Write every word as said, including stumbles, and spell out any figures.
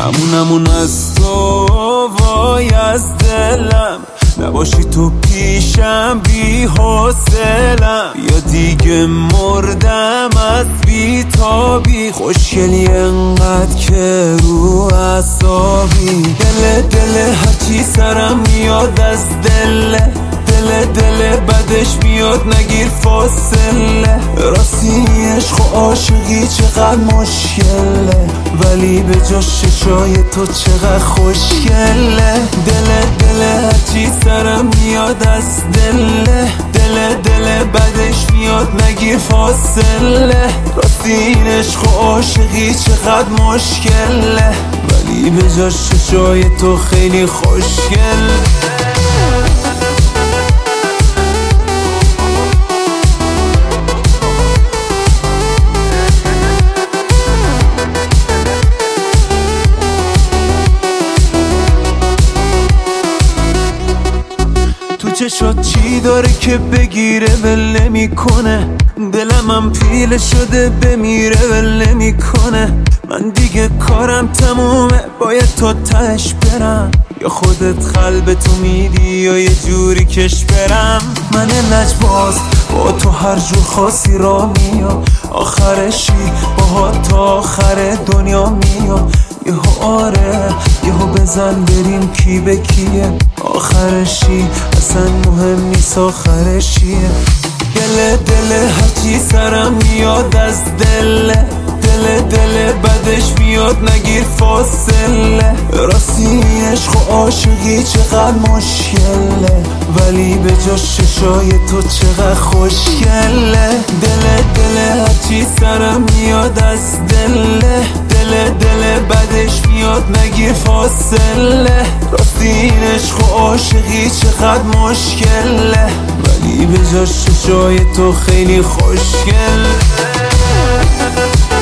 همونمون از تو وای از دلم، نباشی تو پیشم بی حوصلم، یا دیگه مردم از بی تابی. خوشگلی انقدر که رو اعصابی، دل دل هرچی سرم میاد از دله، دل دل بدش میاد نگیر فاصله. راستی عشق و عاشقی چقدر مشکله، ولی به جاش چشای تو چقدر خوشگله. دل دل هرچی سرم میاد از دله، دل دل بدش میاد نگیر فاصله. راستی این عشق و عاشقی چقدر مشکله، ولی به جاش چشای تو خیلی خوشگله. چشات چی داره که بگیره ول نمیکنه، دلم هم پیله شده بمیره ول نمیکنه. من دیگه کارم تمومه، باید تا تهش برم، یا خودت قلب تو میدی یا یه جوری کش برم. من لجباز با تو هر جور خاصی را میام، آخرشی با تا آخر دنیا میام. یهو آره یهو بزن بریم کی به کیه، آخرشی اصلا مهم نیست آخرشیه. دل دل هرچی سرم میاد از دله، دل دل بدش میاد نگیر فاصله. راستی عشق و عاشقی چقدر مشکله، ولی به جاش چشای تو چقدر خوشگله. دل دل هرچی سرم میاد از دله، دل دل بدش میاد نگیر فاصله. راستی این عشق و عاشقی چقدر مشکله، ولی به جاش چشای تو خیلی خوشگله.